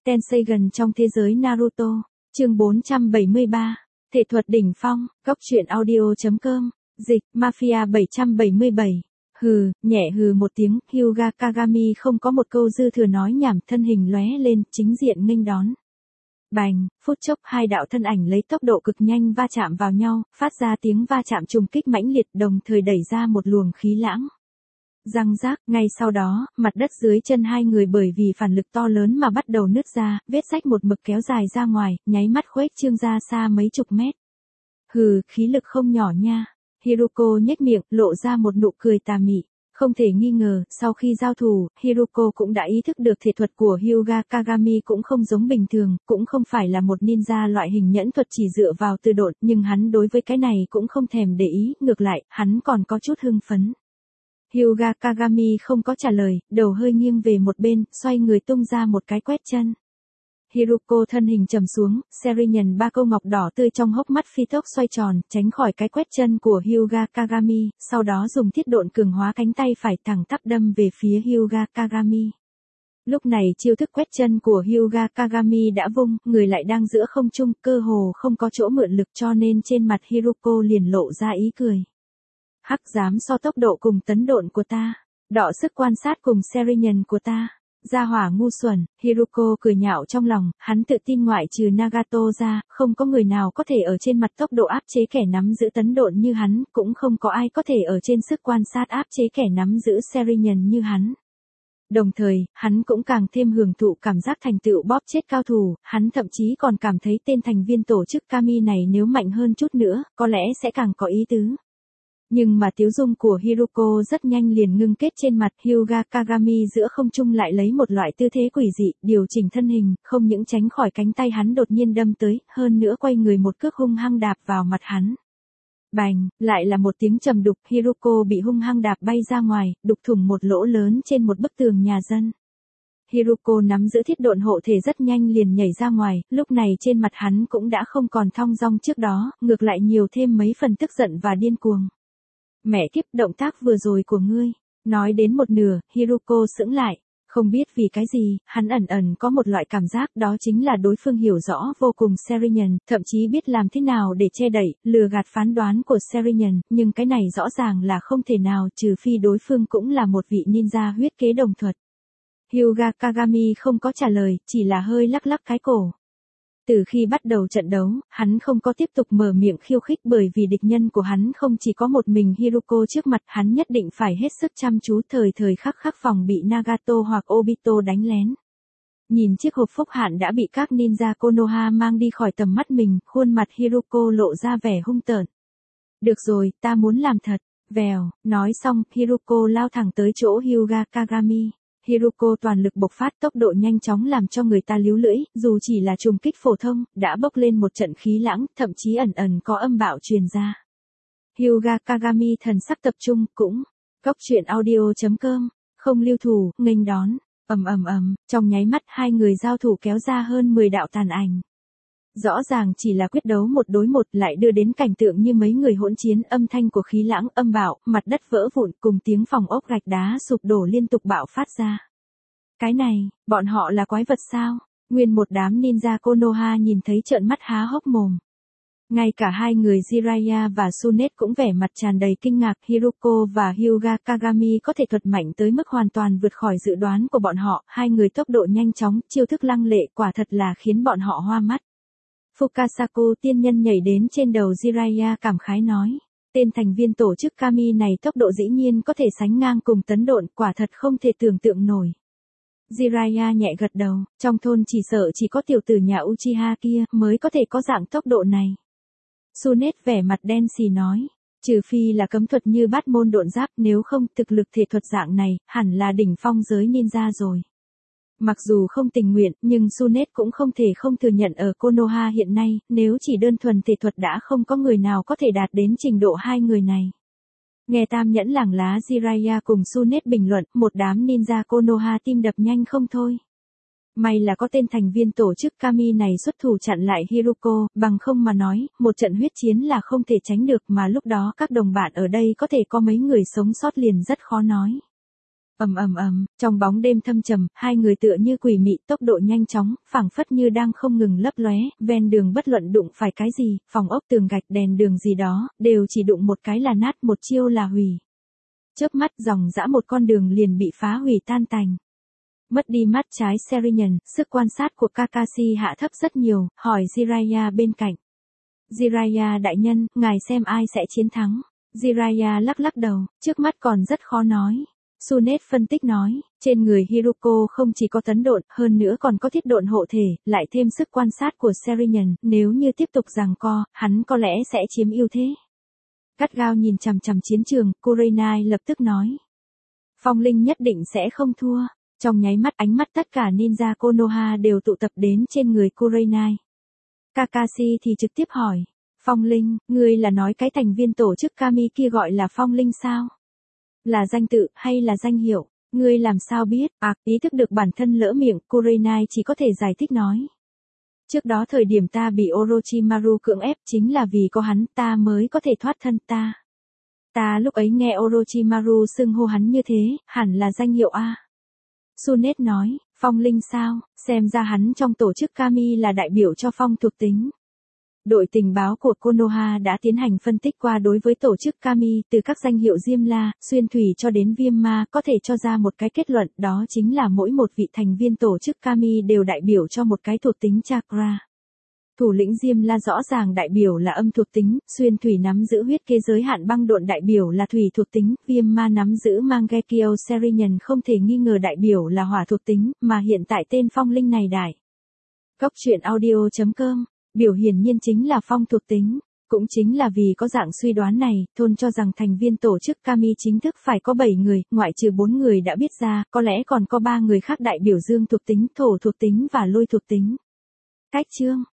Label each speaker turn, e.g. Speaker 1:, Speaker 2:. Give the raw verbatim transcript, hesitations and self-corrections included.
Speaker 1: Tenseigan trong thế giới Naruto, chương bốn trăm bảy mươi ba, thể thuật đỉnh phong, góc truyện audio.com, dịch, Mafia bảy trăm bảy mươi bảy. Hừ, nhẹ hừ một tiếng, Hyuga Kagami không có một câu dư thừa nói nhảm, thân hình lóe lên, chính diện nghênh đón. Bành, phút chốc hai đạo thân ảnh lấy tốc độ cực nhanh va chạm vào nhau, phát ra tiếng va chạm trùng kích mãnh liệt, đồng thời đẩy ra một luồng khí lãng. Răng rác, ngay sau đó, mặt đất dưới chân hai người bởi vì phản lực to lớn mà bắt đầu nứt ra, vết rách một mực kéo dài ra ngoài, nháy mắt khuếch trương ra xa mấy chục mét. Hừ, khí lực không nhỏ nha. Hiruko nhếch miệng, lộ ra một nụ cười tà mị. Không thể nghi ngờ, sau khi giao thủ, Hiruko cũng đã ý thức được thể thuật của Hyuga Kagami cũng không giống bình thường, cũng không phải là một ninja loại hình nhẫn thuật chỉ dựa vào tư độn, nhưng hắn đối với cái này cũng không thèm để ý, ngược lại, hắn còn có chút hưng phấn. Hyuga Kagami không có trả lời, đầu hơi nghiêng về một bên, xoay người tung ra một cái quét chân. Hiruko thân hình trầm xuống, Serinyàn ba câu ngọc đỏ tươi trong hốc mắt phi tốc xoay tròn, tránh khỏi cái quét chân của Hyuga Kagami, sau đó dùng thiết độn cường hóa cánh tay phải thẳng tắp đâm về phía Hyuga Kagami. Lúc này chiêu thức quét chân của Hyuga Kagami đã vung, người lại đang giữa không trung, cơ hồ không có chỗ mượn lực cho nên trên mặt Hiruko liền lộ ra ý cười. Hắc dám so tốc độ cùng tấn độn của ta, đọ sức quan sát cùng Serinyàn của ta. Gia hỏa ngu xuẩn, Hiruko cười nhạo trong lòng, hắn tự tin ngoại trừ Nagato ra, không có người nào có thể ở trên mặt tốc độ áp chế kẻ nắm giữ tấn độn như hắn, cũng không có ai có thể ở trên sức quan sát áp chế kẻ nắm giữ Serinyàn như hắn. Đồng thời, hắn cũng càng thêm hưởng thụ cảm giác thành tựu bóp chết cao thủ, hắn thậm chí còn cảm thấy tên thành viên tổ chức Kami này nếu mạnh hơn chút nữa, có lẽ sẽ càng có ý tứ. Nhưng mà tiếu dung của Hiruko rất nhanh liền ngưng kết trên mặt, Hyuga Kagami giữa không trung lại lấy một loại tư thế quỷ dị, điều chỉnh thân hình, không những tránh khỏi cánh tay hắn đột nhiên đâm tới, hơn nữa quay người một cước hung hăng đạp vào mặt hắn. Bành, lại là một tiếng trầm đục, Hiruko bị hung hăng đạp bay ra ngoài, đục thủng một lỗ lớn trên một bức tường nhà dân. Hiruko nắm giữ thiết độn hộ thể rất nhanh liền nhảy ra ngoài, lúc này trên mặt hắn cũng đã không còn thong dong trước đó, ngược lại nhiều thêm mấy phần tức giận và điên cuồng. Mẹ kiếp, động tác vừa rồi của ngươi. Nói đến một nửa, Hiruko sững lại. Không biết vì cái gì, hắn ẩn ẩn có một loại cảm giác đó chính là đối phương hiểu rõ vô cùng Serinyàn, thậm chí biết làm thế nào để che đậy, lừa gạt phán đoán của Serinyàn, nhưng cái này rõ ràng là không thể nào trừ phi đối phương cũng là một vị ninja huyết kế đồng thuật. Hyuga Kagami không có trả lời, chỉ là hơi lắc lắc cái cổ. Từ khi bắt đầu trận đấu, hắn không có tiếp tục mở miệng khiêu khích bởi vì địch nhân của hắn không chỉ có một mình Hiruko trước mặt, hắn nhất định phải hết sức chăm chú thời thời khắc khắc phòng bị Nagato hoặc Obito đánh lén. Nhìn chiếc hộp phúc hạn đã bị các ninja Konoha mang đi khỏi tầm mắt mình, khuôn mặt Hiruko lộ ra vẻ hung tợn. Được rồi, ta muốn làm thật. Vèo, nói xong, Hiruko lao thẳng tới chỗ Hyuga Kagami. Hiruko toàn lực bộc phát, tốc độ nhanh chóng làm cho người ta líu lưỡi, dù chỉ là trùng kích phổ thông, đã bốc lên một trận khí lãng, thậm chí ẩn ẩn có âm bạo truyền ra. Hyuga Kagami thần sắc tập trung, cũng, góc truyện audio.com, không lưu thủ, nghênh đón, ầm ầm ầm, trong nháy mắt hai người giao thủ kéo ra hơn mười đạo tàn ảnh. Rõ ràng chỉ là quyết đấu một đối một lại đưa đến cảnh tượng như mấy người hỗn chiến, âm thanh của khí lãng âm bạo, mặt đất vỡ vụn cùng tiếng phòng ốc gạch đá sụp đổ liên tục bạo phát ra. Cái này, bọn họ là quái vật sao? Nguyên một đám ninja Konoha nhìn thấy trợn mắt há hốc mồm. Ngay cả hai người Jiraiya và Tsunade cũng vẻ mặt tràn đầy kinh ngạc, Hiruko và Hyuga Kagami có thể thuật mạnh tới mức hoàn toàn vượt khỏi dự đoán của bọn họ, hai người tốc độ nhanh chóng, chiêu thức lăng lệ quả thật là khiến bọn họ hoa mắt. Fukasaku tiên nhân nhảy đến trên đầu Jiraiya cảm khái nói, tên thành viên tổ chức Kami này tốc độ dĩ nhiên có thể sánh ngang cùng tấn độn, quả thật không thể tưởng tượng nổi. Jiraiya nhẹ gật đầu, trong thôn chỉ sợ chỉ có tiểu tử nhà Uchiha kia mới có thể có dạng tốc độ này. Tsunade vẻ mặt đen xì nói, trừ phi là cấm thuật như bát môn độn giáp, nếu không thực lực thể thuật dạng này, hẳn là đỉnh phong giới ninja rồi. Mặc dù không tình nguyện, nhưng Tsunade cũng không thể không thừa nhận ở Konoha hiện nay, nếu chỉ đơn thuần thể thuật đã không có người nào có thể đạt đến trình độ hai người này. Nghe tam nhẫn làng lá Jiraiya cùng Tsunade bình luận, một đám ninja Konoha tim đập nhanh không thôi. May là có tên thành viên tổ chức Kami này xuất thủ chặn lại Hiruko, bằng không mà nói, một trận huyết chiến là không thể tránh được mà lúc đó các đồng bạn ở đây có thể có mấy người sống sót liền rất khó nói. Ầm ầm ầm, trong bóng đêm thâm trầm, hai người tựa như quỷ mị, tốc độ nhanh chóng, phảng phất như đang không ngừng lấp lóe, ven đường bất luận đụng phải cái gì, phòng ốc tường gạch đèn đường gì đó, đều chỉ đụng một cái là nát, một chiêu là hủy. Chớp mắt dòng dã một con đường liền bị phá hủy tan tành. Mất đi mắt trái Seriyan, sức quan sát của Kakashi hạ thấp rất nhiều, hỏi Jiraiya bên cạnh. Jiraiya đại nhân, ngài xem ai sẽ chiến thắng? Jiraiya lắc lắc đầu, trước mắt còn rất khó nói. Tsunade phân tích nói, trên người Hiruko không chỉ có tấn độn, hơn nữa còn có thiết độn hộ thể, lại thêm sức quan sát của Seriyan, nếu như tiếp tục giằng co, hắn có lẽ sẽ chiếm ưu thế. Gắt gao nhìn chằm chằm chiến trường, Kurenai lập tức nói. Phong linh nhất định sẽ không thua. Trong nháy mắt ánh mắt tất cả ninja Konoha đều tụ tập đến trên người Kurenai. Kakashi thì trực tiếp hỏi. Phong linh, ngươi là nói cái thành viên tổ chức Kami kia gọi là Phong linh sao? Là danh tự, hay là danh hiệu? Ngươi làm sao biết? À, ý thức được bản thân lỡ miệng, Kurenai chỉ có thể giải thích nói. Trước đó thời điểm ta bị Orochimaru cưỡng ép chính là vì có hắn ta mới có thể thoát thân ta. Ta lúc ấy nghe Orochimaru xưng hô hắn như thế, hẳn là danh hiệu A. Tsunade nói, phong linh sao, xem ra hắn trong tổ chức Kami là đại biểu cho phong thuộc tính. Đội tình báo của Konoha đã tiến hành phân tích qua đối với tổ chức Kami từ các danh hiệu Diêm La, Xuyên Thủy cho đến Viêm Ma có thể cho ra một cái kết luận đó chính là mỗi một vị thành viên tổ chức Kami đều đại biểu cho một cái thuộc tính chakra. Thủ lĩnh Diêm La rõ ràng đại biểu là âm thuộc tính, Xuyên Thủy nắm giữ huyết kế giới hạn băng độn đại biểu là thủy thuộc tính, Viêm Ma nắm giữ Mangekyo Seriyan không thể nghi ngờ đại biểu là hỏa thuộc tính, mà hiện tại tên phong linh này đại. Góc truyện audio chấm com, biểu hiển nhiên chính là phong thuộc tính. Cũng chính là vì có dạng suy đoán này, thôn cho rằng thành viên tổ chức Kami chính thức phải có bảy người, ngoại trừ bốn người đã biết ra, có lẽ còn có ba người khác đại biểu dương thuộc tính, thổ thuộc tính và lôi thuộc tính. Cách chương